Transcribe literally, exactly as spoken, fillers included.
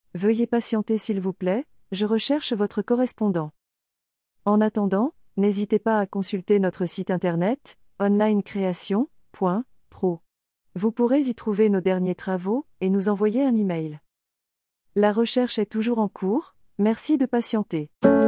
Veuillez patienter s'il vous plaît, je recherche votre correspondant. En attendant, n'hésitez pas à consulter notre site internet, online création point pro. Vous pourrez y trouver nos derniers travaux, et nous envoyer un email. La recherche est toujours en cours, merci de patienter.